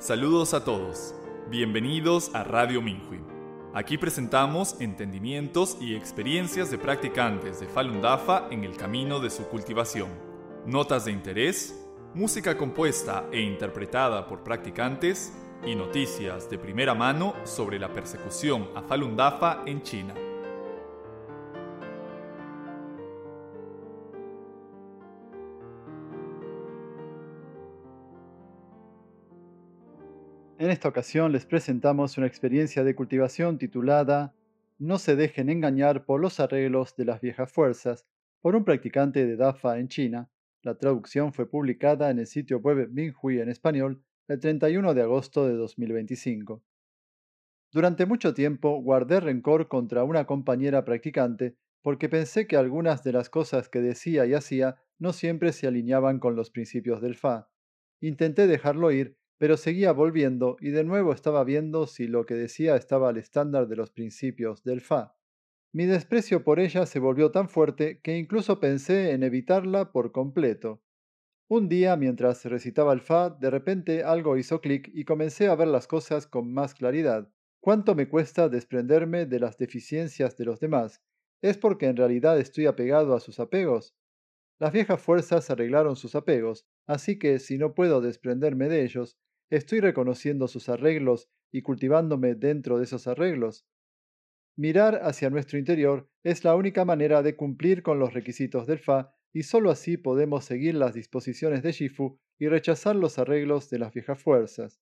Saludos a todos. Bienvenidos a Radio Minhui. Aquí presentamos entendimientos y experiencias de practicantes de Falun Dafa en el camino de su cultivación. Notas de interés, música compuesta e interpretada por practicantes y noticias de primera mano sobre la persecución a Falun Dafa en China. En esta ocasión les presentamos una experiencia de cultivación titulada No se dejen engañar por los arreglos de las viejas fuerzas, por un practicante de Dafa en China. La traducción fue publicada en el sitio web Minhui en español el 31 de agosto de 2025. Durante mucho tiempo guardé rencor contra una compañera practicante porque pensé que algunas de las cosas que decía y hacía no siempre se alineaban con los principios del Fa. Intenté dejarlo ir, pero seguía volviendo y de nuevo estaba viendo si lo que decía estaba al estándar de los principios del Fa. Mi desprecio por ella se volvió tan fuerte que incluso pensé en evitarla por completo. Un día, mientras recitaba el Fa, de repente algo hizo clic y comencé a ver las cosas con más claridad. ¿Cuánto me cuesta desprenderme de las deficiencias de los demás? ¿Es porque en realidad estoy apegado a sus apegos? Las viejas fuerzas arreglaron sus apegos, así que si no puedo desprenderme de ellos, ¿estoy reconociendo sus arreglos y cultivándome dentro de esos arreglos? Mirar hacia nuestro interior es la única manera de cumplir con los requisitos del Fa y sólo así podemos seguir las disposiciones de Shifu y rechazar los arreglos de las viejas fuerzas.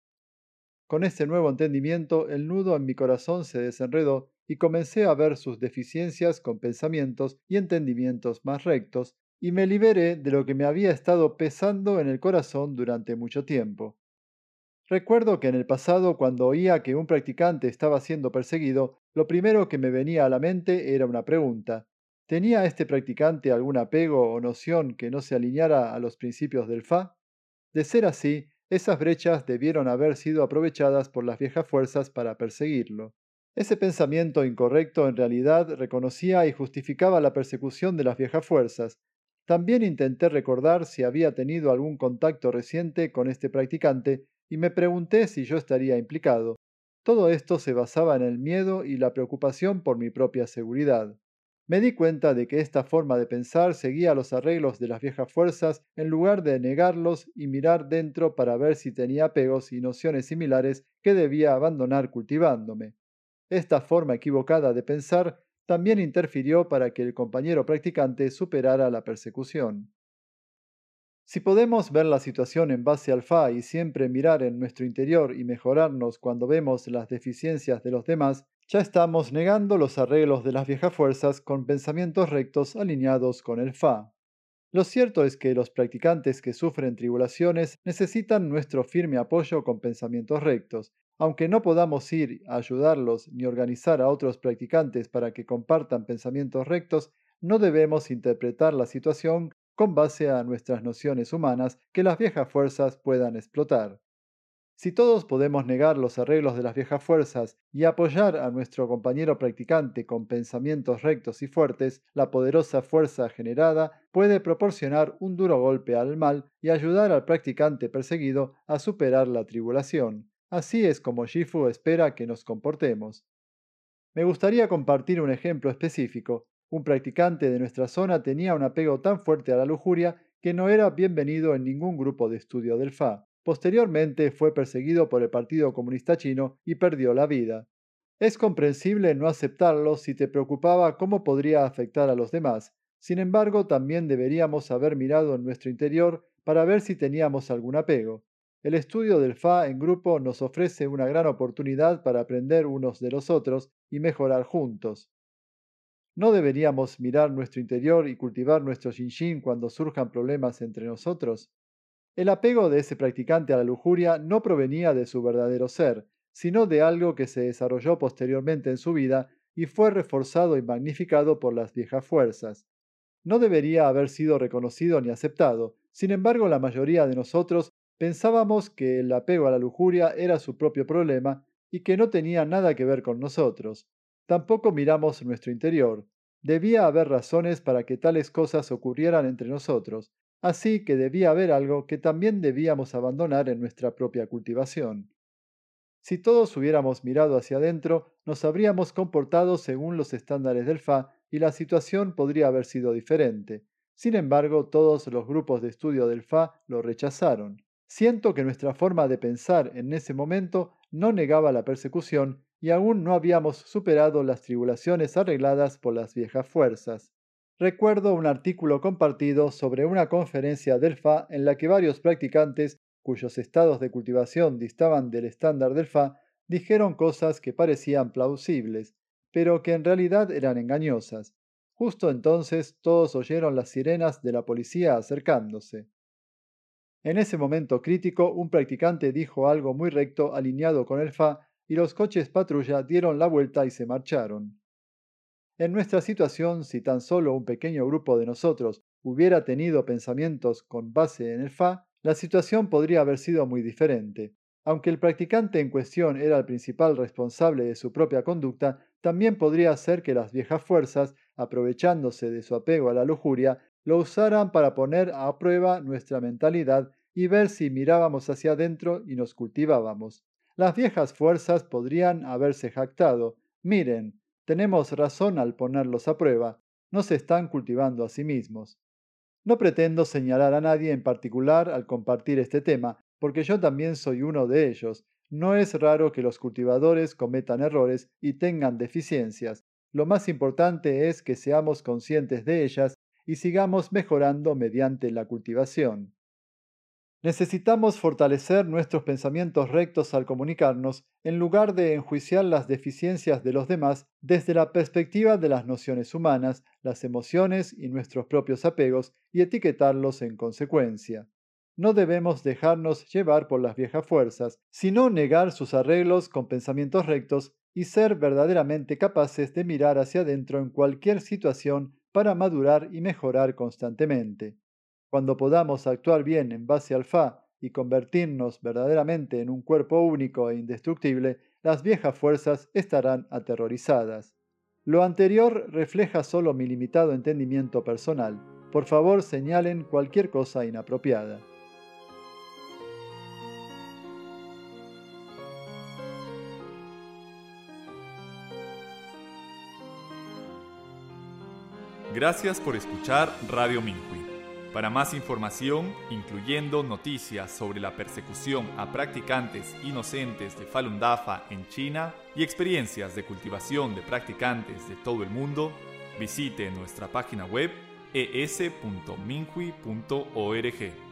Con este nuevo entendimiento, el nudo en mi corazón se desenredó y comencé a ver sus deficiencias con pensamientos y entendimientos más rectos, y me liberé de lo que me había estado pesando en el corazón durante mucho tiempo. Recuerdo que en el pasado, cuando oía que un practicante estaba siendo perseguido, lo primero que me venía a la mente era una pregunta. ¿Tenía este practicante algún apego o noción que no se alineara a los principios del Fa? De ser así, esas brechas debieron haber sido aprovechadas por las viejas fuerzas para perseguirlo. Ese pensamiento incorrecto en realidad reconocía y justificaba la persecución de las viejas fuerzas. También intenté recordar si había tenido algún contacto reciente con este practicante y me pregunté si yo estaría implicado. Todo esto se basaba en el miedo y la preocupación por mi propia seguridad. Me di cuenta de que esta forma de pensar seguía los arreglos de las viejas fuerzas en lugar de negarlos y mirar dentro para ver si tenía apegos y nociones similares que debía abandonar cultivándome. Esta forma equivocada de pensar también interfirió para que el compañero practicante superara la persecución. Si podemos ver la situación en base al Fa y siempre mirar en nuestro interior y mejorarnos cuando vemos las deficiencias de los demás, ya estamos negando los arreglos de las viejas fuerzas con pensamientos rectos alineados con el Fa. Lo cierto es que los practicantes que sufren tribulaciones necesitan nuestro firme apoyo con pensamientos rectos. Aunque no podamos ir a ayudarlos ni organizar a otros practicantes para que compartan pensamientos rectos, no debemos interpretar la situación con base a nuestras nociones humanas que las viejas fuerzas puedan explotar. Si todos podemos negar los arreglos de las viejas fuerzas y apoyar a nuestro compañero practicante con pensamientos rectos y fuertes, la poderosa fuerza generada puede proporcionar un duro golpe al mal y ayudar al practicante perseguido a superar la tribulación. Así es como Shifu espera que nos comportemos. Me gustaría compartir un ejemplo específico. Un practicante de nuestra zona tenía un apego tan fuerte a la lujuria que no era bienvenido en ningún grupo de estudio del Fa. Posteriormente fue perseguido por el Partido Comunista Chino y perdió la vida. Es comprensible no aceptarlo si te preocupaba cómo podría afectar a los demás. Sin embargo, también deberíamos haber mirado en nuestro interior para ver si teníamos algún apego. El estudio del Fa en grupo nos ofrece una gran oportunidad para aprender unos de los otros y mejorar juntos. ¿No deberíamos mirar nuestro interior y cultivar nuestro Shinshin cuando surjan problemas entre nosotros? El apego de ese practicante a la lujuria no provenía de su verdadero ser, sino de algo que se desarrolló posteriormente en su vida y fue reforzado y magnificado por las viejas fuerzas. No debería haber sido reconocido ni aceptado. Sin embargo, la mayoría de nosotros pensábamos que el apego a la lujuria era su propio problema y que no tenía nada que ver con nosotros. Tampoco miramos nuestro interior. Debía haber razones para que tales cosas ocurrieran entre nosotros. así que debía haber algo que también debíamos abandonar en nuestra propia cultivación. Si todos hubiéramos mirado hacia adentro, nos habríamos comportado según los estándares del FA y la situación podría haber sido diferente. Sin embargo, todos los grupos de estudio del FA lo rechazaron. Siento que nuestra forma de pensar en ese momento no negaba la persecución y aún no habíamos superado las tribulaciones arregladas por las viejas fuerzas. Recuerdo un artículo compartido sobre una conferencia del FA en la que varios practicantes cuyos estados de cultivación distaban del estándar del FA, dijeron cosas que parecían plausibles, pero que en realidad eran engañosas. Justo entonces todos oyeron las sirenas de la policía acercándose. En ese momento crítico, un practicante dijo algo muy recto alineado con el FA y los coches patrulla dieron la vuelta y se marcharon. En nuestra situación, si tan solo un pequeño grupo de nosotros hubiera tenido pensamientos con base en el FA, la situación podría haber sido muy diferente. Aunque el practicante en cuestión era el principal responsable de su propia conducta, también podría ser que las viejas fuerzas, aprovechándose de su apego a la lujuria, lo usaran para poner a prueba nuestra mentalidad y ver si mirábamos hacia adentro y nos cultivábamos. Las viejas fuerzas podrían haberse jactado: miren, tenemos razón al ponerlos a prueba, no se están cultivando a sí mismos. No pretendo señalar a nadie en particular al compartir este tema, porque yo también soy uno de ellos. No es raro que los cultivadores cometan errores y tengan deficiencias. Lo más importante es que seamos conscientes de ellas y sigamos mejorando mediante la cultivación. Necesitamos fortalecer nuestros pensamientos rectos al comunicarnos, en lugar de enjuiciar las deficiencias de los demás desde la perspectiva de las nociones humanas, las emociones y nuestros propios apegos, y etiquetarlos en consecuencia. No debemos dejarnos llevar por las viejas fuerzas, sino negar sus arreglos con pensamientos rectos y ser verdaderamente capaces de mirar hacia adentro en cualquier situación para madurar y mejorar constantemente. Cuando podamos actuar bien en base al FA y convertirnos verdaderamente en un cuerpo único e indestructible, las viejas fuerzas estarán aterrorizadas. Lo anterior refleja solo mi limitado entendimiento personal. Por favor, señalen cualquier cosa inapropiada. Gracias por escuchar Radio Minhui. Para más información, incluyendo noticias sobre la persecución a practicantes inocentes de Falun Dafa en China y experiencias de cultivación de practicantes de todo el mundo, visite nuestra página web es.minhui.org.